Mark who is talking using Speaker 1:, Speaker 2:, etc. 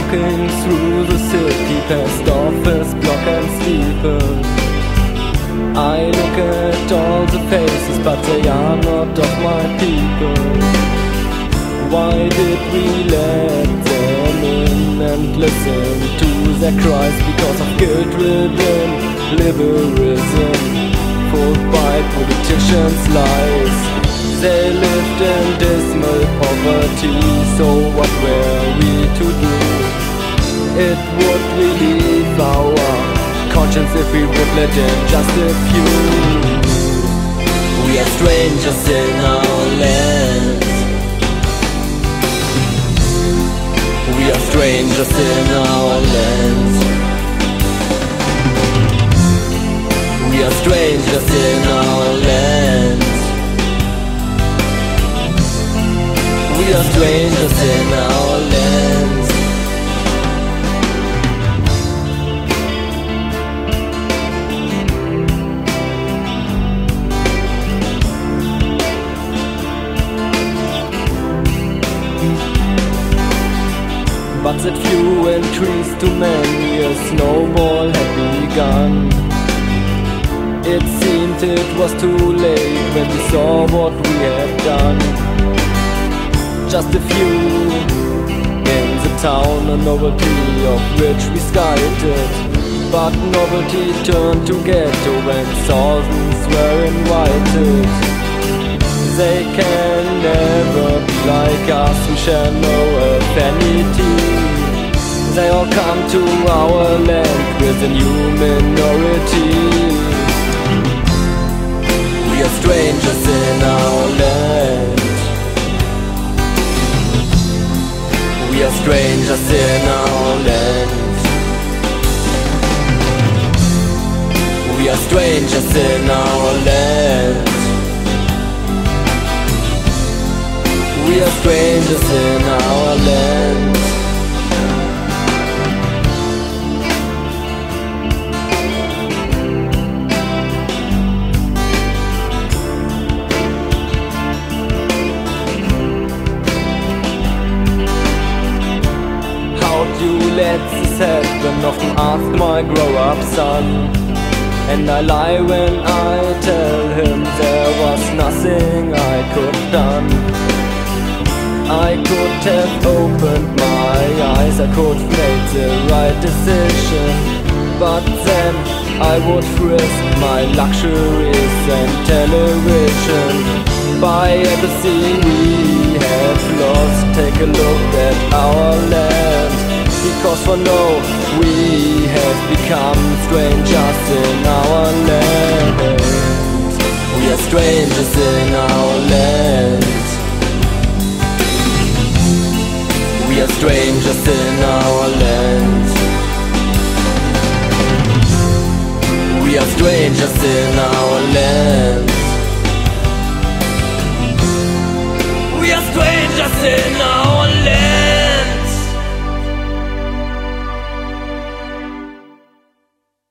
Speaker 1: walking through the city past office block and steeple. I look at all the faces, but they are not of my people. Why did we let them in and listen to their cries? Because of guilt-ridden liberalism, fooled by politicians' lies. They lived in dismal poverty, so what were we to do? It would relieve our conscience if we would let in just a few. We are strangers in our land. We are strangers in our land. We are strangers in our land. We are strangers in our land. But that few increased to many, a snowball had begun. It seemed it was too late when we saw what we had done. Just a few in the town, a novelty of which we skited. But novelty turned to ghetto when thousands were invited. They can never be like us, we shall know affinity. They all come to our land with a new minority. We are strangers in our land. We are strangers in our land. We are strangers in our land. We are strangers in our land. How'd you let this happen? Often ask my grow-up son. And I lie when I tell him there was nothing I could have done. I could have opened my eyes, I could have made the right decision. But then I would risk my luxuries and television. By everything we have lost, take a look at our land. Because for now we have become strangers in our land. We are strangers in our land. We are strangers in our land. We are strangers in our land. We are strangers in our land.